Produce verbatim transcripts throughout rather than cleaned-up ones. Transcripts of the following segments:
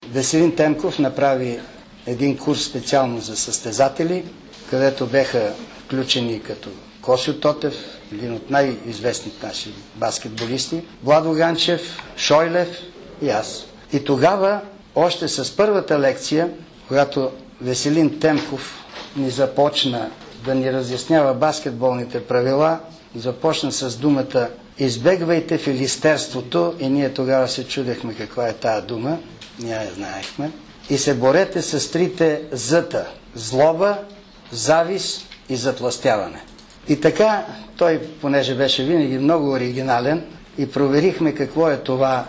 Веселин Темков направи един курс специално за състезатели, където беха включени като Косьо Тотев, един от най-известните наши баскетболисти, Владо Ганчев, Шойлев и аз. И тогава, още с първата лекция, когато Веселин Темков ни започна да ни разяснява баскетболните правила, започна с думата "Избегвайте филистерството", и ние тогава се чудехме каква е тая дума, ние я знаехме, и се борете с трите зъта – злоба, завист и затлъстяване. И така, той, понеже беше винаги много оригинален, и проверихме какво е това,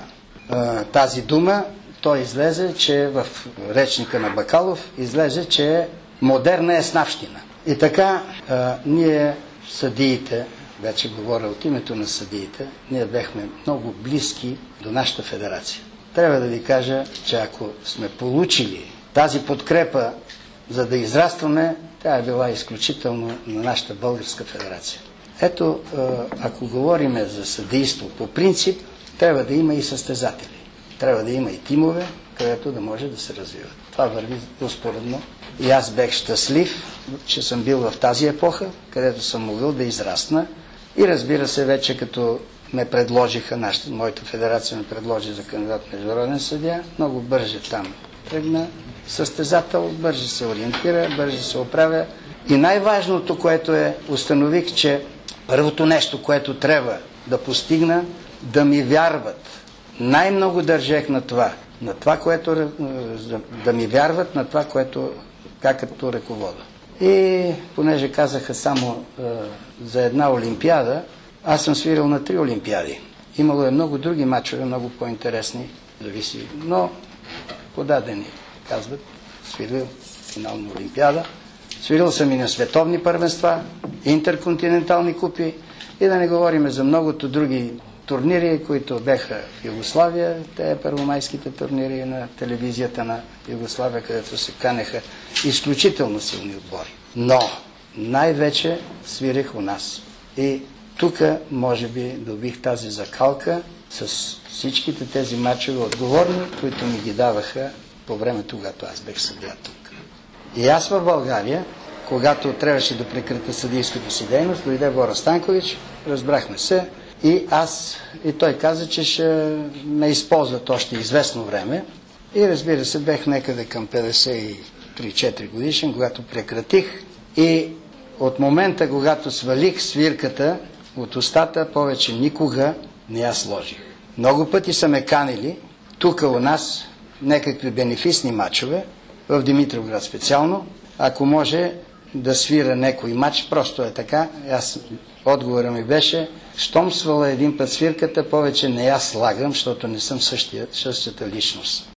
тази дума, той излезе, че в речника на Бакалов излезе, че е модерна еснавщина. И така, ние, съдиите, вече говоря от името на съдиите, ние бехме много близки до нашата федерация. Трябва да ви кажа, че ако сме получили тази подкрепа, за да израстваме, тя е била изключително на нашата българска федерация. Ето, ако говорим за съдийство по принцип, трябва да има и състезатели. Трябва да има и тимове, където да може да се развиват. Това върви успоредно. И аз бех щастлив, че съм бил в тази епоха, където съм могъл да израсна. И разбира се, вече като ме предложиха, нашата, моята федерация ме предложи за кандидат международен съдия, много бърже там тръгна. Състезател бърже се ориентира, бърже се оправя. И най-важното, което е, установих, че първото нещо, което трябва да постигна, да ми вярват. Най-много държех на това, на това, което, да ми вярват на това, което, как като ръковода. И понеже казаха само е, за една олимпиада, аз съм свирил на три олимпиади. Имало е много други мачове, много по-интересни, зависи, но подадени, казват, свирил финална олимпиада. Свирил съм и на световни първенства, интерконтинентални купи, и да не говорим за многото други турнири, които беха в Югославия, те първомайските турнири на телевизията на Югославия, където се канеха изключително силни отбори. Но най-вече свирих у нас. И тук, може би, добих тази закалка с всичките тези мачове отговорни, които ми ги даваха по времето, когато аз бех съдия тук. И аз в България, когато трябваше да прекратя съдийската си дейност, дойде Бора Станкович, разбрахме се, и аз, и той каза, че ще ме използват още известно време. И разбира се, бех некъде към петдесет и три четири годишен, когато прекратих. И от момента, когато свалих свирката от устата, повече никога не я сложих. Много пъти са ме канили тук у нас някакви бенефисни мачове, в Димитровград специално. Ако може да свира някой мач, просто е така. Аз, отговорът ми беше, щом сваля един път свирката, повече не я слагам, защото не съм същия, същата личност.